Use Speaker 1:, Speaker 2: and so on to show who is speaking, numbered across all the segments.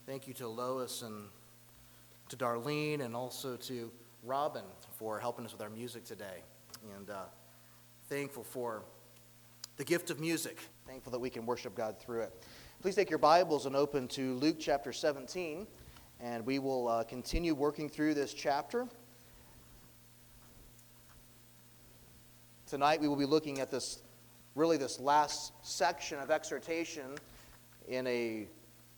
Speaker 1: Thank you to Lois and to Darlene and also to Robin for helping us with our music today. And thankful for the gift of music. Thankful that we can worship God through it. Please take your Bibles and open to Luke chapter 17, and we will continue working through this chapter. Tonight we will be looking at this last section of exhortation in a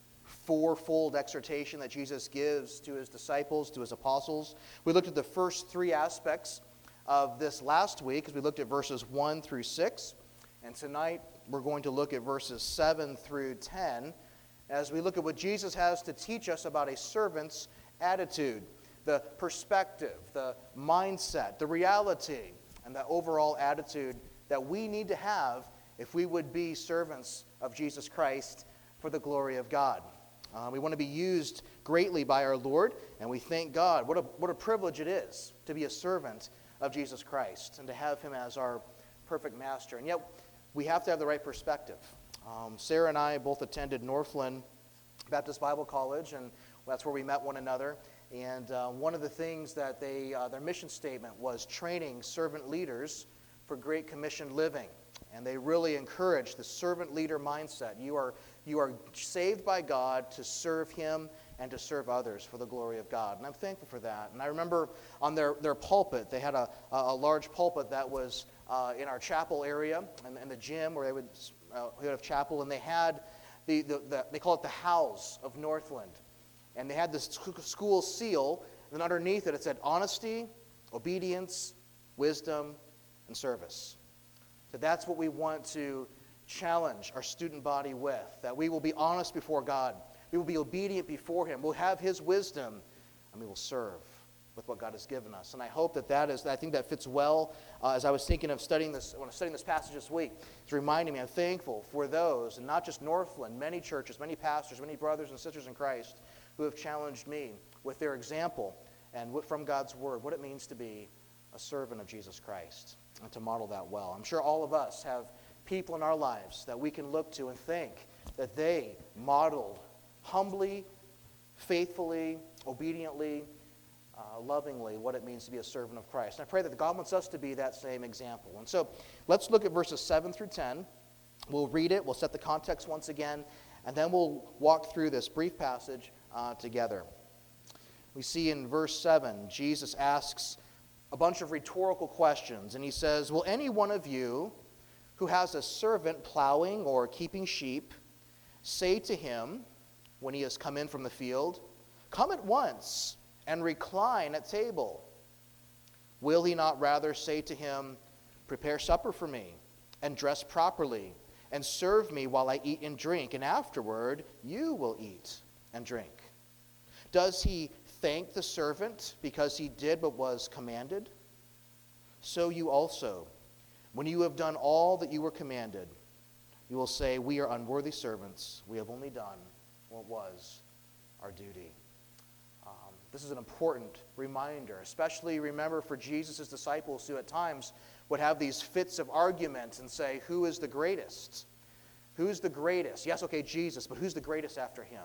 Speaker 1: fourfold exhortation that Jesus gives to his disciples, to his apostles. We looked at the first three aspects of this last week as we looked at verses 1 through 6. And tonight we're going to look at verses 7 through 10 as we look at what Jesus has to teach us about a servant's attitude, the perspective, the mindset, the reality, and the overall attitude that we need to have if we would be servants of Jesus Christ for the glory of God. We want to be used greatly by our Lord, and we thank God. What a privilege it is to be a servant of Jesus Christ and to have him as our perfect master. And yet, we have to have the right perspective. Sarah and I both attended Northland Baptist Bible College, and that's where we met one another. And one of the things that their mission statement was training servant leaders for Great Commission living. And they really encourage the servant leader mindset. You are saved by God to serve him and to serve others for the glory of God. And I'm thankful for that. And I remember on their pulpit, they had a large pulpit that was in our chapel area and in the gym where they would have chapel. And they had, they call it the house of Northland. And they had this school seal, and then underneath it said honesty, obedience, wisdom, and service. So that's what we want to challenge our student body with, that we will be honest before God. We will be obedient before him. We'll have his wisdom, and we will serve with what God has given us. And I hope I think that fits well as I was thinking of studying this, when I was studying this passage this week. It's reminding me I'm thankful for those, and not just Northland, many churches, many pastors, many brothers and sisters in Christ who have challenged me with their example and from God's word, what it means to be a servant of Jesus Christ and to model that well. I'm sure all of us have people in our lives that we can look to and think that they modeled humbly, faithfully, obediently, lovingly what it means to be a servant of Christ. And I pray that God wants us to be that same example. And so let's look at verses 7 through 10. We'll read it, we'll set the context once again, and then we'll walk through this brief passage together. We see in verse 7, Jesus asks a bunch of rhetorical questions, and he says, "Will any one of you who has a servant plowing or keeping sheep say to him when he has come in from the field, 'Come at once and recline at table'? Will he not rather say to him, 'Prepare supper for me and dress properly and serve me while I eat and drink, and afterward you will eat and drink'? Does he thank the servant because he did what was commanded? So you also, when you have done all that you were commanded, you will say, 'We are unworthy servants. We have only done what was our duty.'" This is an important reminder, especially remember for Jesus' disciples who at times would have these fits of argument and say, "Who is the greatest? Who's the greatest?" Yes, okay, Jesus, but who's the greatest after him?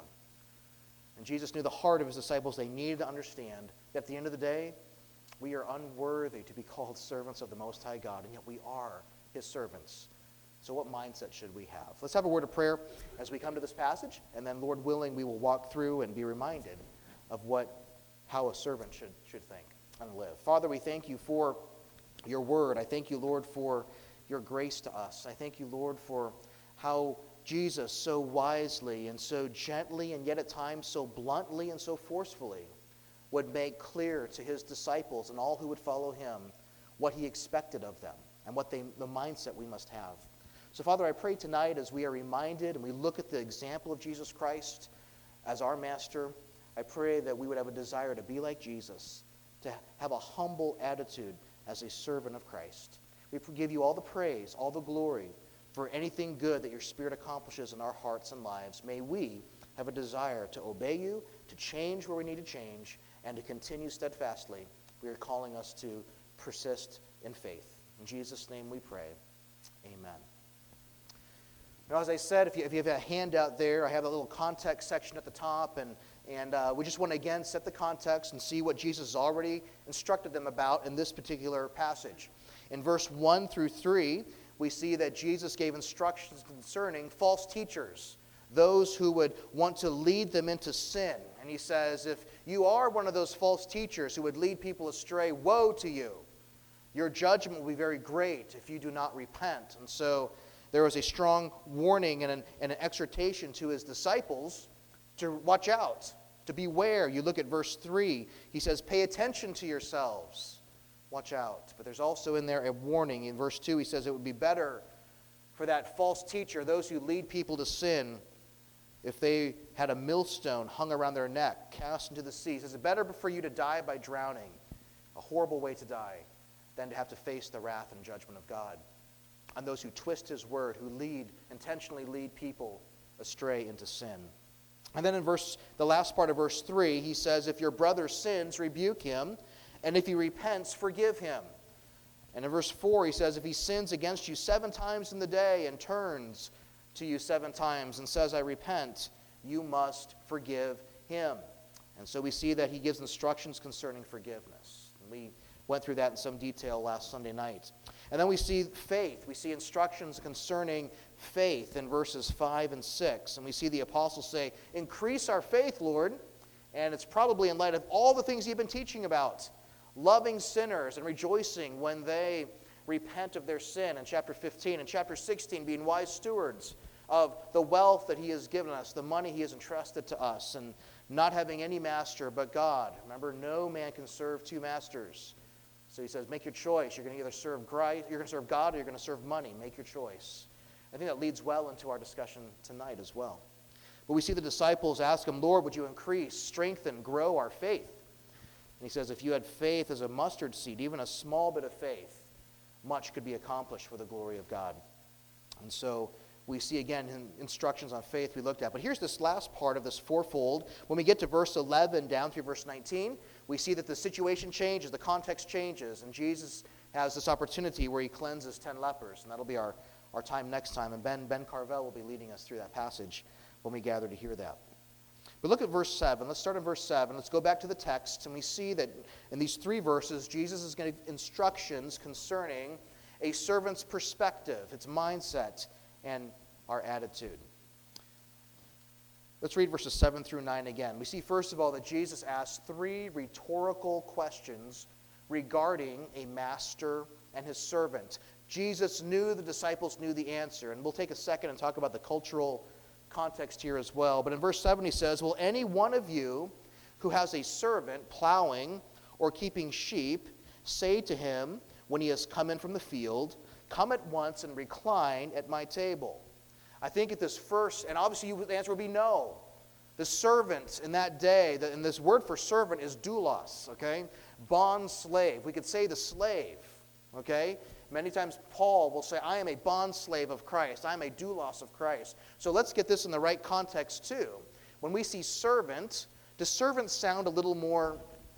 Speaker 1: And Jesus knew the heart of his disciples. They needed to understand that at the end of the day, we are unworthy to be called servants of the Most High God, and yet we are his servants. So what mindset should we have? Let's have a word of prayer as we come to this passage, and then, Lord willing, we will walk through and be reminded of how a servant should think and live. Father, we thank you for your word. I thank you, Lord, for your grace to us. I thank you, Lord, for how Jesus so wisely and so gently and yet at times so bluntly and so forcefully would make clear to his disciples and all who would follow him what he expected of them and the mindset we must have. So, Father, I pray tonight as we are reminded and we look at the example of Jesus Christ as our master, I pray that we would have a desire to be like Jesus, to have a humble attitude as a servant of Christ. We give you all the praise, all the glory for anything good that your Spirit accomplishes in our hearts and lives. May we have a desire to obey you, to change where we need to change, and to continue steadfastly. We are calling us to persist in faith. In Jesus' name we pray. Amen. Now, as I said, if you have a handout there, I have a little context section at the top, and we just want to, again, set the context and see what Jesus has already instructed them about in this particular passage. In verse 1 through 3, we see that Jesus gave instructions concerning false teachers, those who would want to lead them into sin. And he says, if you are one of those false teachers who would lead people astray, woe to you. Your judgment will be very great if you do not repent. And so there was a strong warning and an exhortation to his disciples to watch out, to beware. You look at verse 3. He says, pay attention to yourselves. Watch out. But there's also in there a warning. In verse 2, he says it would be better for that false teacher, those who lead people to sin, if they had a millstone hung around their neck, cast into the sea. He says it's better for you to die by drowning, a horrible way to die, than to have to face the wrath and judgment of God. And those who twist his word, who intentionally lead people astray into sin. And then in the last part of verse 3, he says, if your brother sins, rebuke him, and if he repents, forgive him. And in verse 4, he says, if he sins against you 7 times in the day and turns to you 7 times and says, I repent, you must forgive him. And so we see that he gives instructions concerning forgiveness. And we went through that in some detail last Sunday night. And then we see faith. We see instructions concerning faith in verses 5 and 6. And we see the apostles say, increase our faith, Lord. And it's probably in light of all the things you've been teaching about. Loving sinners and rejoicing when they repent of their sin in chapter 15. And chapter 16, being wise stewards of the wealth that he has given us, the money he has entrusted to us, and not having any master but God. Remember, no man can serve 2 masters. So he says, make your choice. You're going to either serve Christ, you're going to serve God, or you're going to serve money. Make your choice. I think that leads well into our discussion tonight as well. But we see the disciples ask him, Lord, would you increase, strengthen, grow our faith? And he says, if you had faith as a mustard seed, even a small bit of faith, much could be accomplished for the glory of God. And so we see again instructions on faith we looked at. But here's this last part of this fourfold. When we get to verse 11 down through verse 19, we see that the situation changes, the context changes, and Jesus has this opportunity where he cleanses 10 lepers. And that'll be our time next time. And Ben Carvel will be leading us through that passage when we gather to hear that. But look at verse 7. Let's start in verse 7. Let's go back to the text, and we see that in these 3 verses, Jesus is going to give instructions concerning a servant's perspective, its mindset, and our attitude. Let's read verses 7 through 9 again. We see, first of all, that Jesus asks 3 rhetorical questions regarding a master and his servant. Jesus knew the disciples knew the answer, and we'll take a second and talk about the cultural context here as well. But in verse 7 he says, will any one of you who has a servant plowing or keeping sheep say to him when he has come in from the field, come at once and recline at my table? I think at this first, and obviously the answer would be no. The servant in that day, and this word for servant is doulos, okay? Bond slave. We could say the slave, okay? Many times Paul will say, I am a bond slave of Christ. I am a doulos of Christ. So let's get this in the right context too. When we see servant, does servant sound a little more,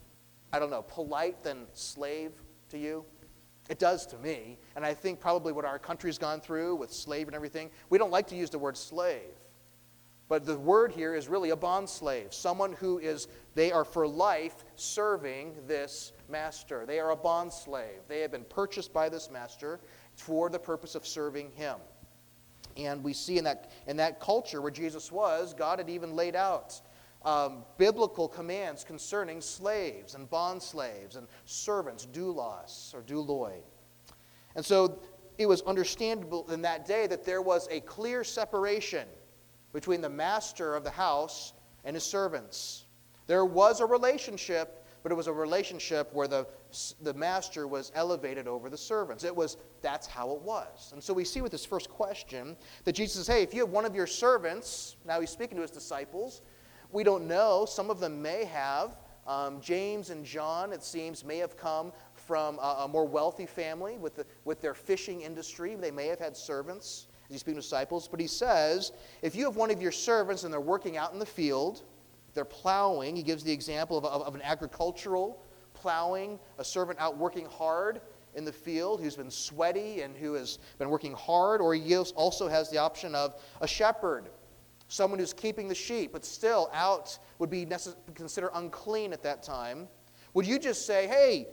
Speaker 1: polite than slave to you? It does to me. And I think probably what our country's gone through with slave and everything, we don't like to use the word slave. But the word here is really a bond slave. Someone who they are for life serving this master. They are a bond slave. They have been purchased by this master for the purpose of serving him. And we see in that culture where Jesus was, God had even laid out biblical commands concerning slaves and bond slaves and servants, doulos or douloi. And so it was understandable in that day that there was a clear separation between the master of the house and his servants. There was a relationship, but it was a relationship where the master was elevated over the servants. That's how it was. And so we see with this first question that Jesus says, hey, if you have one of your servants, now he's speaking to his disciples, we don't know, some of them may have. James and John, it seems, may have come from a more wealthy family with their fishing industry. They may have had servants. He's speaking to disciples, but he says, if you have one of your servants and they're working out in the field, they're plowing, he gives the example of an agricultural plowing, a servant out working hard in the field who's been sweaty and who has been working hard, or he also has the option of a shepherd, someone who's keeping the sheep, but still out would be considered unclean at that time. Would you just say, hey,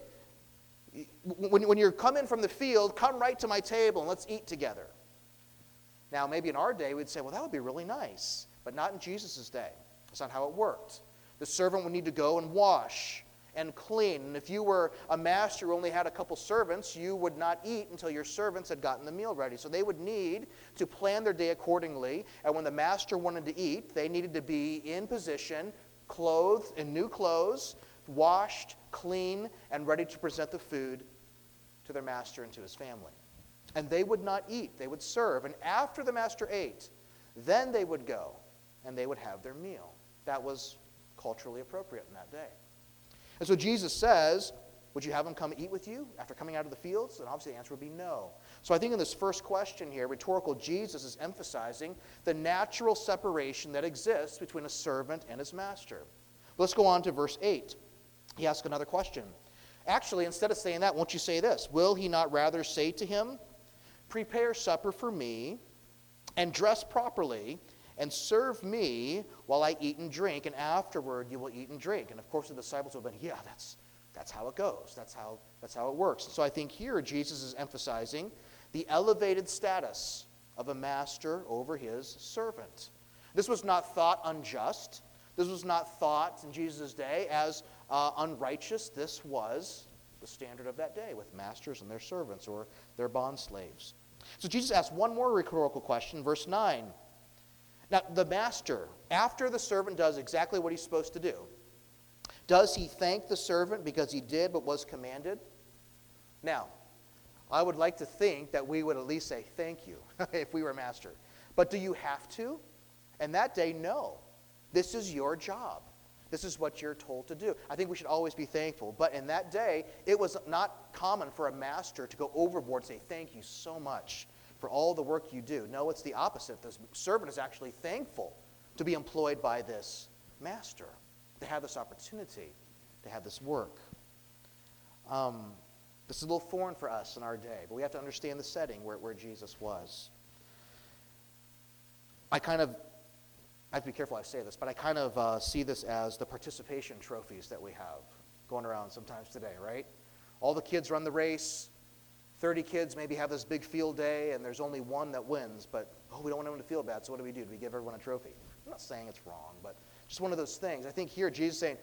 Speaker 1: when you're coming from the field, come right to my table and let's eat together? Now, maybe in our day, we'd say, well, that would be really nice, but not in Jesus' day. That's not how it worked. The servant would need to go and wash and clean. And if you were a master who only had a couple servants, you would not eat until your servants had gotten the meal ready. So they would need to plan their day accordingly. And when the master wanted to eat, they needed to be in position, clothed in new clothes, washed, clean, and ready to present the food to their master and to his family. And they would not eat. They would serve. And after the master ate, then they would go and they would have their meal. That was culturally appropriate in that day. And so Jesus says, would you have them come eat with you after coming out of the fields? And obviously the answer would be no. So I think in this first question here, rhetorical Jesus is emphasizing the natural separation that exists between a servant and his master. Let's go on to verse 8. He asks another question. Actually, instead of saying that, won't you say this? Will he not rather say to him, prepare supper for me and dress properly and serve me while I eat and drink, and afterward you will eat and drink? And of course the disciples would have been, yeah, that's how it goes. That's how it works. So I think here Jesus is emphasizing the elevated status of a master over his servant. This was not thought unjust. This was not thought in Jesus' day as unrighteous. This was the standard of that day with masters and their servants or their bond slaves. So Jesus asks one more rhetorical question, verse 9. Now, the master, after the servant does exactly what he's supposed to do, does he thank the servant because he did what was commanded? Now, I would like to think that we would at least say thank you if we were master. But do you have to? And that day, no. This is your job. This is what you're told to do. I think we should always be thankful. But in that day, it was not common for a master to go overboard and say, thank you so much for all the work you do. No, it's the opposite. The servant is actually thankful to be employed by this master, to have this opportunity, to have this work. This is a little foreign for us in our day, but we have to understand the setting where Jesus was. I have to be careful how I say this, but I kind of see this as the participation trophies that we have going around sometimes today, right? All the kids run the race. 30 kids maybe have this big field day, and there's only one that wins, but, we don't want anyone to feel bad, so what do? Do we give everyone a trophy? I'm not saying it's wrong, but just one of those things. I think here Jesus is saying,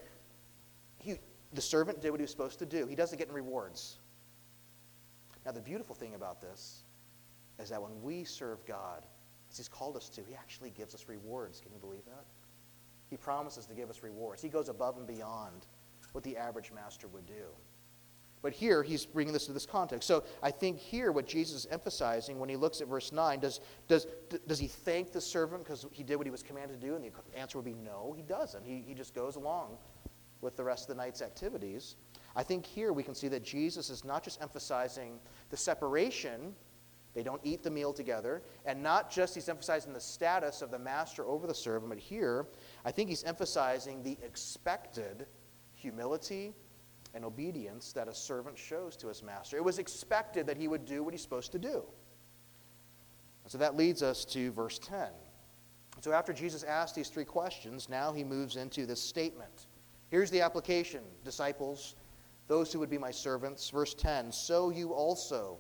Speaker 1: the servant did what he was supposed to do. He doesn't get any rewards. Now, the beautiful thing about this is that when we serve God, as he's called us to, he actually gives us rewards. Can you believe that? He promises to give us rewards. He goes above and beyond what the average master would do. But here, he's bringing this to this context. So I think here what Jesus is emphasizing when he looks at verse 9, does he thank the servant because he did what he was commanded to do? And the answer would be no, he doesn't. He just goes along with the rest of the night's activities. I think here we can see that Jesus is not just emphasizing the separation. They don't eat the meal together. And not just he's emphasizing the status of the master over the servant, but here I think he's emphasizing the expected humility and obedience that a servant shows to his master. It was expected that he would do what he's supposed to do. And so that leads us to verse 10. So after Jesus asked these three questions, now he moves into this statement. Here's the application, disciples, those who would be my servants. Verse 10, so you also,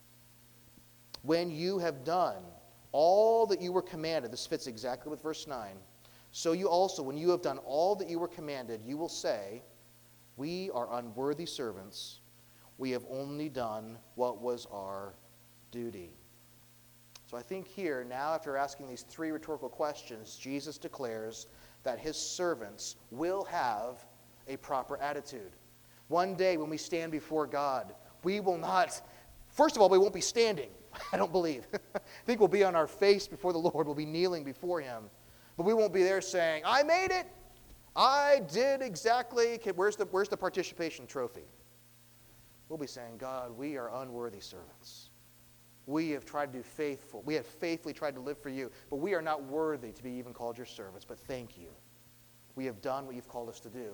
Speaker 1: when you have done all that you were commanded, this fits exactly with verse 9, so you also, when you have done all that you were commanded, you will say, we are unworthy servants. We have only done what was our duty. So I think here, now after asking these three rhetorical questions, Jesus declares that his servants will have a proper attitude. One day when we stand before God, we will not, first of all, we won't be standing, I don't believe. I think we'll be on our face before the Lord. We'll be kneeling before him. But we won't be there saying, I made it. I did exactly. Where's the participation trophy? We'll be saying, God, we are unworthy servants. We have tried to do faithful. We have faithfully tried to live for you, but we are not worthy to be even called your servants. But thank you. We have done what you've called us to do.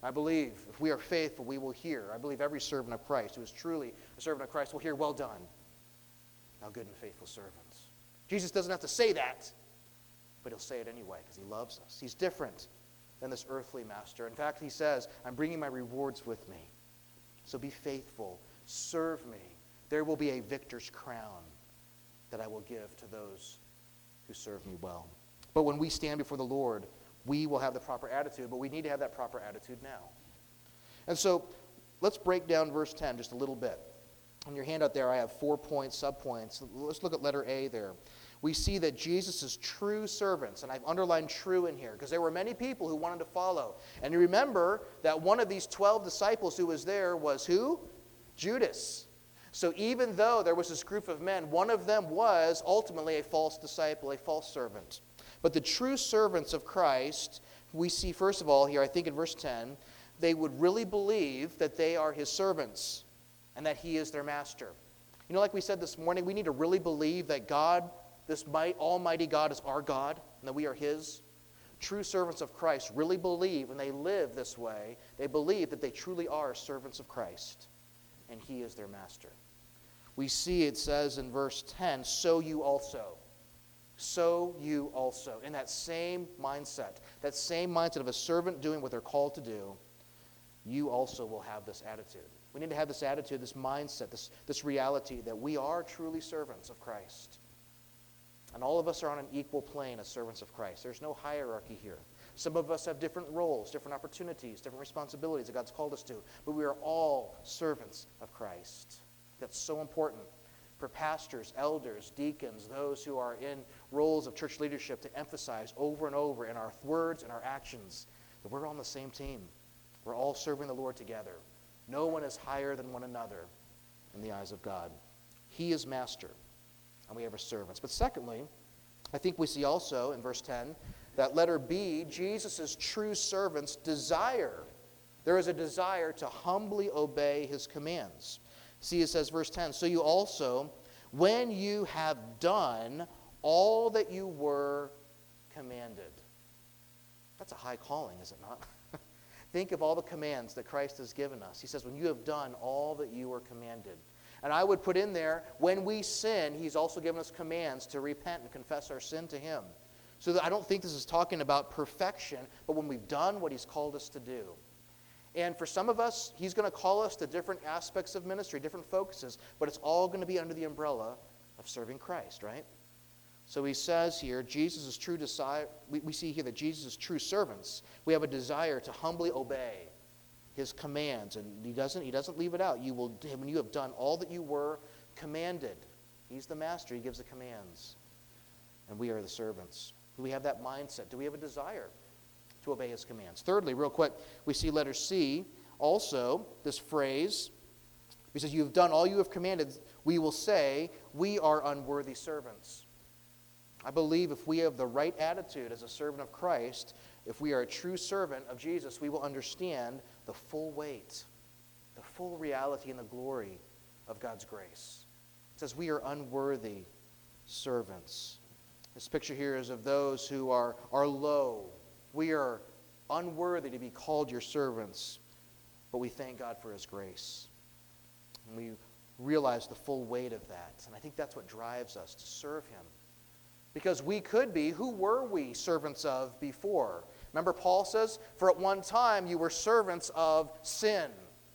Speaker 1: I believe if we are faithful, we will hear. I believe every servant of Christ who is truly a servant of Christ will hear, well done, thou good and faithful servants. Jesus doesn't have to say that, but he'll say it anyway because he loves us. He's different than this earthly master. In fact, he says, I'm bringing my rewards with me. So be faithful. Serve me. There will be a victor's crown that I will give to those who serve me well. But when we stand before the Lord, we will have the proper attitude, but we need to have that proper attitude now. And so let's break down verse 10 just a little bit. On your handout there, I have 4 points, subpoints. Let's look at letter A there. We see that Jesus is true servants, and I've underlined true in here because there were many people who wanted to follow. And you remember that one of these 12 disciples who was there was who? Judas. So even though there was this group of men, one of them was ultimately a false disciple, a false servant. But the true servants of Christ, we see first of all here, I think in verse 10, they would really believe that they are his servants and that he is their master. You know, like we said this morning, we need to really believe that God, this almighty God, is our God and that we are his. True servants of Christ really believe, and they live this way, they believe that they truly are servants of Christ and he is their master. We see it says in verse 10, so you also. So you also. In that same mindset of a servant doing what they're called to do, you also will have this attitude. We need to have this attitude, this mindset, this reality that we are truly servants of Christ. And all of us are on an equal plane as servants of Christ. There's no hierarchy here. Some of us have different roles, different opportunities, different responsibilities that God's called us to. But we are all servants of Christ. That's so important for pastors, elders, deacons, those who are in roles of church leadership to emphasize over and over in our words and our actions that we're on the same team. We're all serving the Lord together. No one is higher than one another in the eyes of God. He is master, and we have our servants. But secondly, I think we see also in verse 10 that letter B, Jesus' true servants desire. There is a desire to humbly obey his commands. See, it says, verse 10, so you also, when you have done all that you were commanded. That's a high calling, is it not? Think of all the commands that Christ has given us. He says, when you have done all that you were commanded. And I would put in there, when we sin, he's also given us commands to repent and confess our sin to him. So that I don't think this is talking about perfection, but when we've done what he's called us to do. And for some of us, he's going to call us to different aspects of ministry, different focuses, but it's all going to be under the umbrella of serving Christ, right? So he says here, Jesus' true desire, we see here that Jesus' true servants, we have a desire to humbly obey his commands, and he doesn't leave it out. You will, when you have done all that you were commanded, he's the master, he gives the commands, and we are the servants. Do we have that mindset? Do we have a desire to obey his commands? Thirdly, real quick, we see letter C, also this phrase. He says, you have done all you have commanded. We will say, we are unworthy servants. I believe if we have the right attitude as a servant of Christ, if we are a true servant of Jesus, we will understand the full weight, the full reality and the glory of God's grace. It says we are unworthy servants. This picture here is of those who are low. We are unworthy to be called your servants, but we thank God for his grace. And we realize the full weight of that. And I think that's what drives us to serve him. Because we could be, who were we servants of before? Remember Paul says, for at one time you were servants of sin,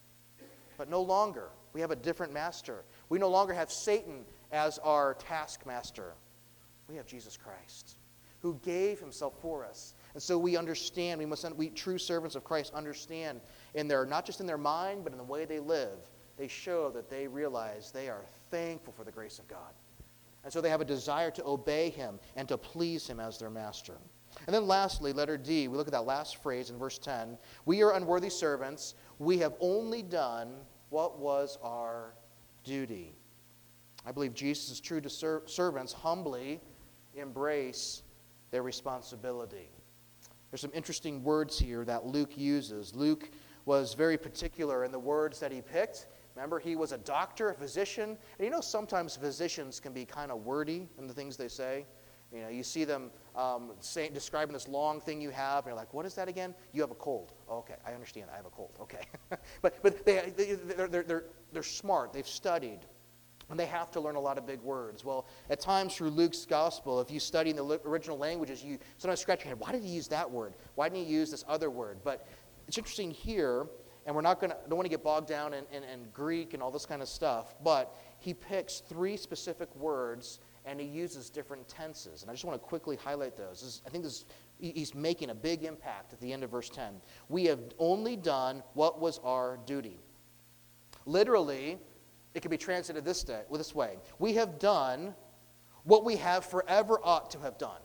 Speaker 1: but no longer. We have a different master. We no longer have Satan as our taskmaster. We have Jesus Christ, who gave himself for us. And so we understand, we true servants of Christ understand not just in their mind, but in the way they live. They show that they realize they are thankful for the grace of God. And so they have a desire to obey him and to please him as their master. And then lastly, letter D, we look at that last phrase in verse 10. We are unworthy servants. We have only done what was our duty. I believe Jesus' true servants humbly embrace their responsibility. There's some interesting words here that Luke uses. Luke was very particular in the words that he picked. Remember, he was a doctor, a physician. And you know sometimes physicians can be kind of wordy in the things they say. You know, you see them describing this long thing you have, and you're like, what is that again? You have a cold. Oh, okay, I understand. I have a cold. Okay. but they're smart. They've studied. And they have to learn a lot of big words. Well, at times through Luke's gospel, if you study in the original languages, you sometimes scratch your head, why did he use that word? Why didn't he use this other word? But it's interesting here, and don't want to get bogged down in Greek and all this kind of stuff, but he picks 3 specific words and he uses different tenses. And I just want to quickly highlight those. I think he's making a big impact at the end of verse 10. We have only done what was our duty. Literally, it can be translated this way. We have done what we have forever ought to have done.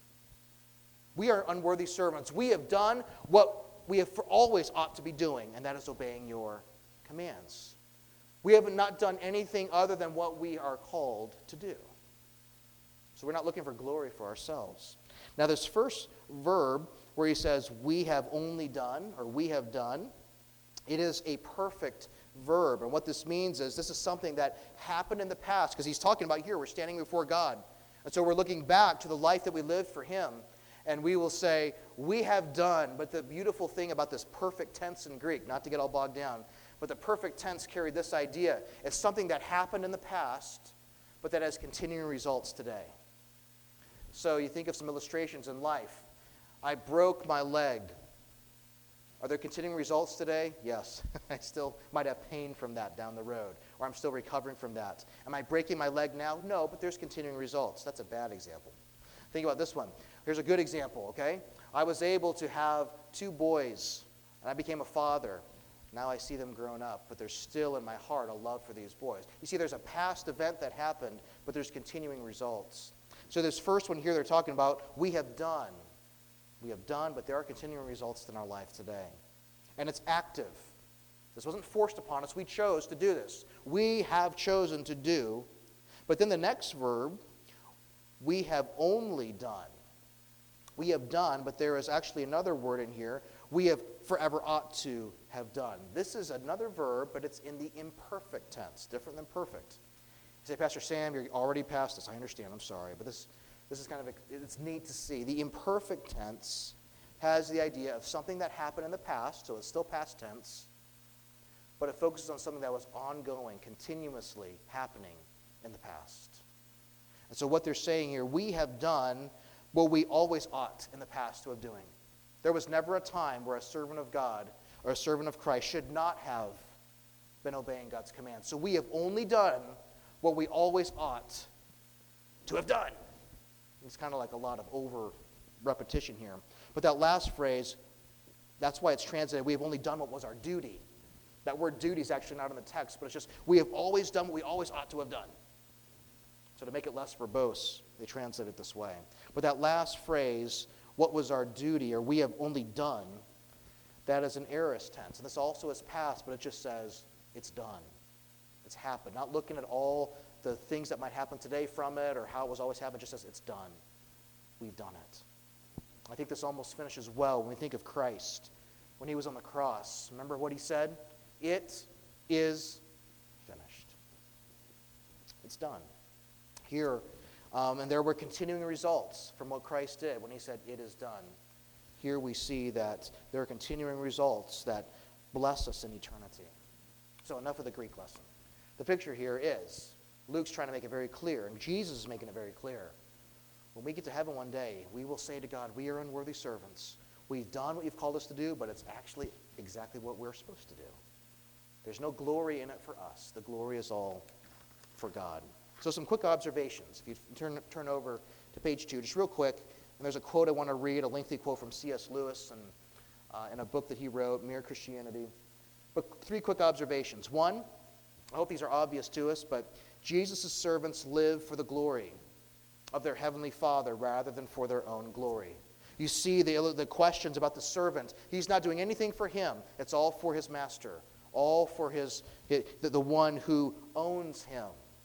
Speaker 1: We are unworthy servants. We have done what we have for always ought to be doing, and that is obeying your commands. We have not done anything other than what we are called to do. So we're not looking for glory for ourselves. Now this first verb where he says, we have only done, or we have done, it is a perfect verb. And what this means is this is something that happened in the past, because he's talking about here, we're standing before God. And so we're looking back to the life that we lived for him. And we will say, we have done. But the beautiful thing about this perfect tense in Greek, not to get all bogged down, but the perfect tense carried this idea. It's something that happened in the past, but that has continuing results today. So you think of some illustrations in life. I broke my leg. Are there continuing results today? Yes. I still might have pain from that down the road, or I'm still recovering from that. Am I breaking my leg now? No, but there's continuing results. That's a bad example. Think about this one. Here's a good example, okay? I was able to have 2 boys, and I became a father. Now I see them grown up, but there's still in my heart a love for these boys. You see, there's a past event that happened, but there's continuing results. So this first one here they're talking about, we have done. We have done, but there are continuing results in our life today. And it's active. This wasn't forced upon us. We chose to do this. We have chosen to do. But then the next verb, we have only done. We have done, but there is actually another word in here. We have forever ought to have done. This is another verb, but it's in the imperfect tense, different than perfect. You say, Pastor Sam, you're already past this. I understand. I'm sorry. But this is kind of, it's neat to see. The imperfect tense has the idea of something that happened in the past, so it's still past tense, but it focuses on something that was ongoing, continuously happening in the past. And so what they're saying here, we have done what we always ought in the past to have doing. There was never a time where a servant of God or a servant of Christ should not have been obeying God's commands. So we have only done what we always ought to have done. It's kind of like a lot of over repetition here. But that last phrase, that's why it's translated, we have only done what was our duty. That word duty is actually not in the text, but it's just, we have always done what we always ought to have done. So to make it less verbose, they translate it this way. But that last phrase, what was our duty, or we have only done, that is an aorist tense. And this also is past, but it just says, it's done. It's happened. Not looking at all the things that might happen today from it, or how it was always happened, just says, it's done. We've done it. I think this almost finishes well when we think of Christ. When he was on the cross, remember what he said? It is finished. It's done. Here, and there were continuing results from what Christ did when he said, it is done. Here we see that there are continuing results that bless us in eternity. So enough of the Greek lesson. The picture here is, Luke's trying to make it very clear, and Jesus is making it very clear. When we get to heaven one day, we will say to God, we are unworthy servants. We've done what you've called us to do, but it's actually exactly what we're supposed to do. There's no glory in it for us. The glory is all for God. So some quick observations. If you turn over to page 2, just real quick, and there's a quote I want to read, a lengthy quote from C.S. Lewis in a book that he wrote, Mere Christianity. But 3 quick observations. 1, I hope these are obvious to us, but Jesus' servants live for the glory of their heavenly Father rather than for their own glory. You see the questions about the servant. He's not doing anything for him. It's all for his master, all for the one who owns him.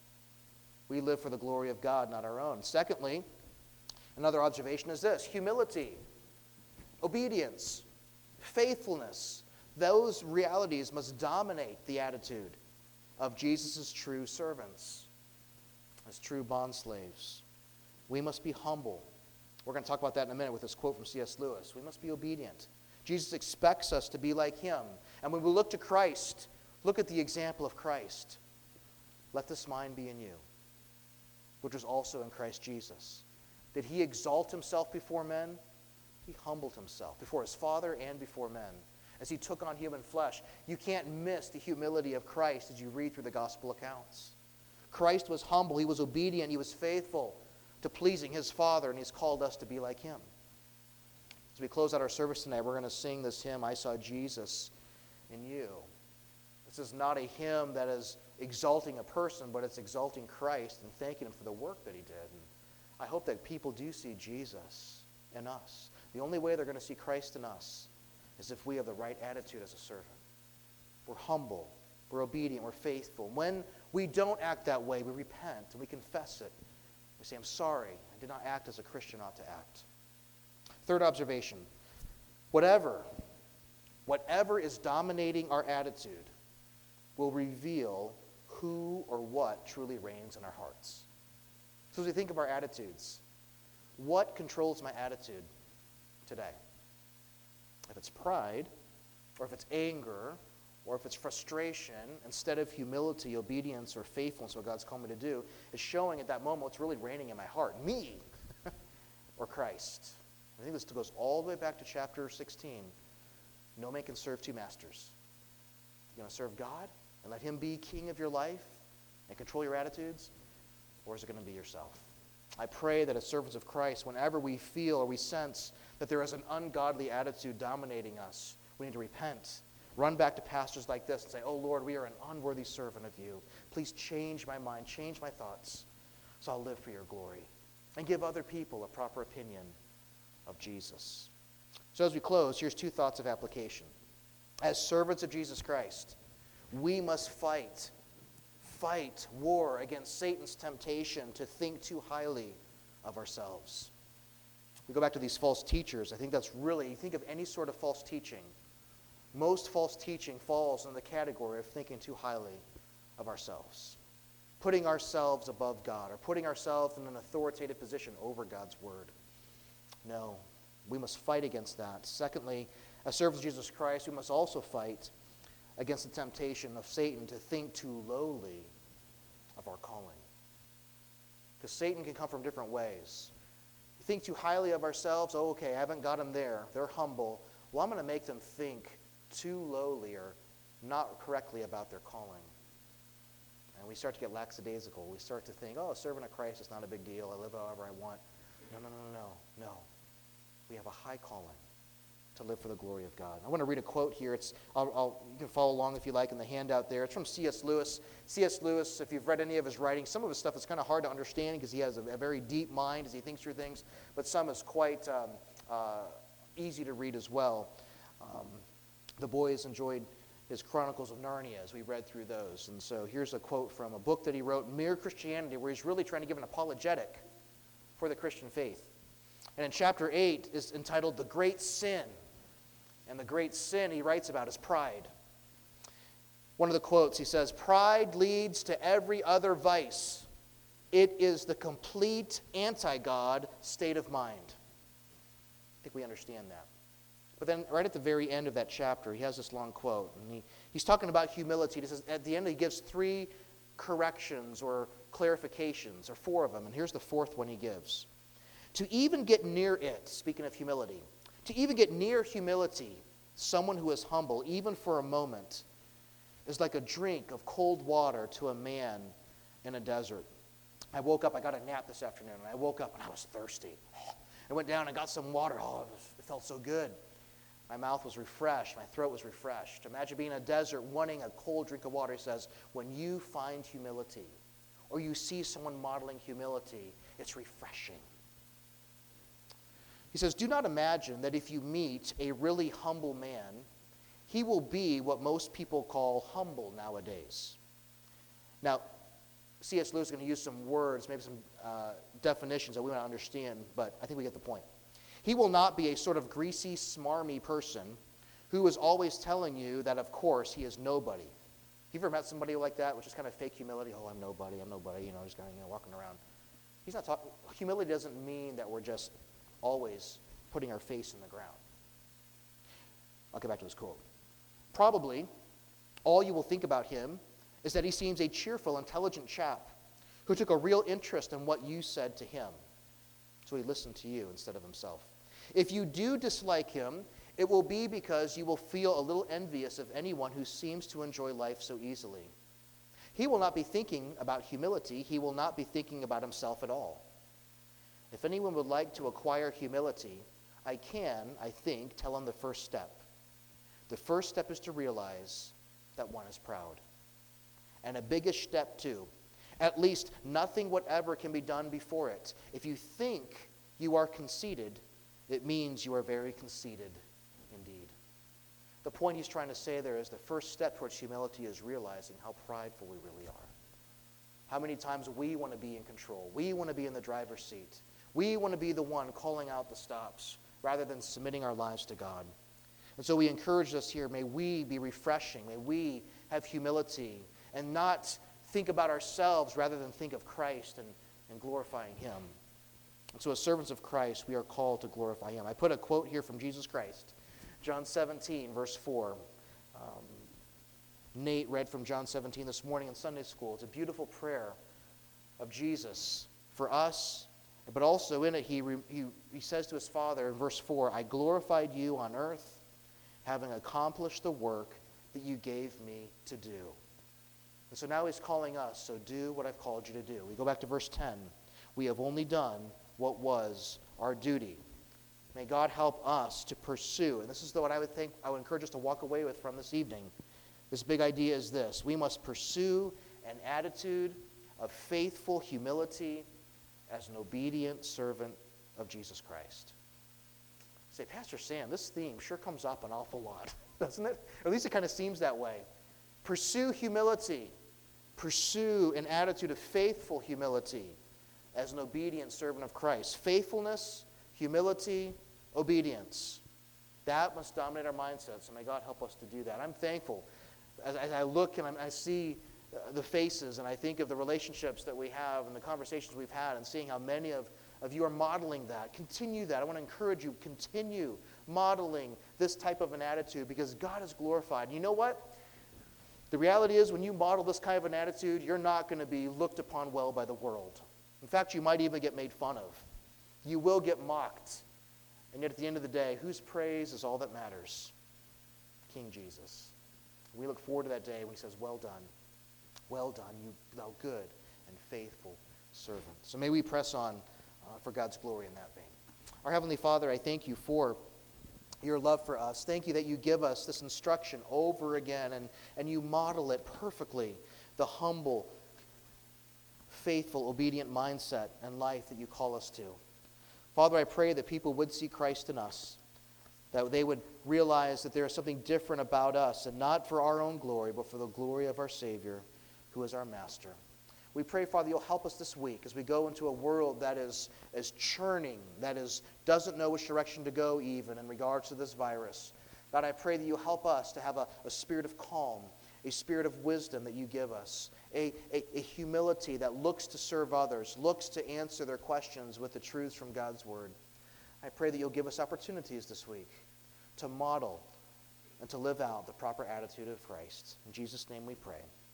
Speaker 1: We live for the glory of God, not our own. Secondly, another observation is this: humility, obedience, faithfulness. Those realities must dominate the attitude of Jesus' true servants, as true bondslaves. We must be humble. We're going to talk about that in a minute with this quote from C.S. Lewis. We must be obedient. Jesus expects us to be like him. And when we look to Christ, look at the example of Christ. Let this mind be in you, which was also in Christ Jesus. Did he exalt himself before men? He humbled himself before his Father and before men as he took on human flesh. You can't miss the humility of Christ as you read through the gospel accounts. Christ was humble. He was obedient. He was faithful to pleasing his Father, and he's called us to be like him. As we close out our service tonight, we're going to sing this hymn, I Saw Jesus in You. This is not a hymn that is exalting a person, but it's exalting Christ and thanking him for the work that he did. And I hope that people do see Jesus in us. The only way they're going to see Christ in us is if we have the right attitude as a servant. We're humble, we're obedient, we're faithful. When we don't act that way, we repent and we confess it. We say, I'm sorry, I did not act as a Christian ought to act. Third observation, whatever is dominating our attitude will reveal who or what truly reigns in our hearts. So as we think of our attitudes, what controls my attitude today? If it's pride, or if it's anger, or if it's frustration, instead of humility, obedience, or faithfulness, what God's called me to do, is showing at that moment what's really reigning in my heart, me or Christ. I think this goes all the way back to chapter 16. No man can serve two masters. You're going to serve God and let him be king of your life and control your attitudes, or is it going to be yourself? I pray that as servants of Christ, whenever we feel or we sense that there is an ungodly attitude dominating us, we need to repent. Run back to pastors like this and say, oh Lord, we are an unworthy servant of you. Please change my mind, change my thoughts, so I'll live for your glory. And give other people a proper opinion of Jesus. So as we close, here's two thoughts of application. As servants of Jesus Christ, we must fight war against Satan's temptation to think too highly of ourselves. We go back to these false teachers. I think that's really, you think of any sort of false teaching. Most false teaching falls in the category of thinking too highly of ourselves. Putting ourselves above God, or putting ourselves in an authoritative position over God's word. No, we must fight against that. Secondly, as servants of Jesus Christ, we must also fight against the temptation of Satan to think too lowly of our calling. Because Satan can come from different ways. We think too highly of ourselves. Oh, okay, I haven't got them there. They're humble. Well, I'm going to make them think too lowly or not correctly about their calling. And we start to get lackadaisical. We start to think, oh, a servant of Christ is not a big deal. I live however I want. No. We have a high calling to live for the glory of God. I want to read a quote here. You can follow along if you like in the handout there. It's from C.S. Lewis. C.S. Lewis, if you've read any of his writings, some of his stuff is kind of hard to understand because he has a very deep mind as he thinks through things, but some is quite easy to read as well. The boys enjoyed his Chronicles of Narnia as we read through those. And so here's a quote from a book that he wrote, Mere Christianity, where he's really trying to give an apologetic for the Christian faith. And in chapter 8 is entitled The Great Sin. And the great sin he writes about is pride. One of the quotes, he says, pride leads to every other vice. It is the complete anti-God state of mind. I think we understand that. But then right at the very end of that chapter, he has this long quote. And he's talking about humility. He says, at the end he gives 3 corrections or clarifications, or 4 of them. And here's the 4th one he gives. To even get near it, speaking of humility, to even get near humility, someone who is humble, even for a moment, is like a drink of cold water to a man in a desert. I got a nap this afternoon, and I woke up and I was thirsty. I went down and got some water. It felt so good. My mouth was refreshed. My throat was refreshed. Imagine being in a desert wanting a cold drink of water. He says, when you find humility, or you see someone modeling humility, it's refreshing. He says, do not imagine that if you meet a really humble man, he will be what most people call humble nowadays. Now, C.S. Lewis is going to use some words, maybe some definitions that we want to understand, but I think we get the point. He will not be a sort of greasy, smarmy person who is always telling you that, of course, he is nobody. Have you ever met somebody like that, which is kind of fake humility? Oh, I'm nobody, just kind of walking around. Humility doesn't mean that we're just always putting our face in the ground. I'll get back to this quote. Probably, all you will think about him is that he seems a cheerful, intelligent chap who took a real interest in what you said to him. So he listened to you instead of himself. If you do dislike him, it will be because you will feel a little envious of anyone who seems to enjoy life so easily. He will not be thinking about humility. He will not be thinking about himself at all. If anyone would like to acquire humility, I think, tell him the first step. The first step is to realize that one is proud. And a biggish step, too. At least nothing whatever can be done before it. If you think you are conceited, it means you are very conceited indeed. The point he's trying to say there is the first step towards humility is realizing how prideful we really are. How many times we want to be in control. We want to be in the driver's seat. We want to be the one calling out the stops rather than submitting our lives to God. And so he encouraged us here, may we be refreshing. May we have humility and not think about ourselves rather than think of Christ and glorifying him. And so as servants of Christ, we are called to glorify him. I put a quote here from Jesus Christ. John 17, verse 4. Nate read from John 17 this morning in Sunday school. It's a beautiful prayer of Jesus for us, but also in it he says to his Father in verse 4, I glorified you on earth, having accomplished the work that you gave me to do. And so now he's calling us, so do what I've called you to do. We go back to verse 10. We have only done what was our duty. May God help us to pursue, and this is what I would encourage us to walk away with from this evening. This big idea is this. We must pursue an attitude of faithful humility as an obedient servant of Jesus Christ. Say, Pastor Sam, this theme sure comes up an awful lot, doesn't it? Or at least it kind of seems that way. Pursue humility. Pursue an attitude of faithful humility as an obedient servant of Christ. Faithfulness, humility, obedience. That must dominate our mindsets, and may God help us to do that. I'm thankful as I look and I see the faces and I think of the relationships that we have and the conversations we've had and seeing how many of you are modeling that. Continue that. I want to encourage you, continue modeling this type of an attitude because God is glorified. You know what? The reality is when you model this kind of an attitude, you're not going to be looked upon well by the world. In fact, you might even get made fun of. You will get mocked. And yet at the end of the day, whose praise is all that matters? King Jesus. We look forward to that day when he says, well done, you thou good and faithful servant. So may we press on for God's glory in that vein. Our Heavenly Father, I thank you for your love for us. Thank you that you give us this instruction over again and you model it perfectly, the humble, faithful, obedient mindset and life that you call us to. Father, I pray that people would see Christ in us, that they would realize that there is something different about us, and not for our own glory, but for the glory of our Savior, who is our Master. We pray, Father, you'll help us this week as we go into a world that is churning, that doesn't know which direction to go even in regards to this virus. God, I pray that you'll help us to have a spirit of calm, a spirit of wisdom that you give us, a humility that looks to serve others, looks to answer their questions with the truths from God's Word. I pray that you'll give us opportunities this week to model and to live out the proper attitude of Christ. In Jesus' name we pray.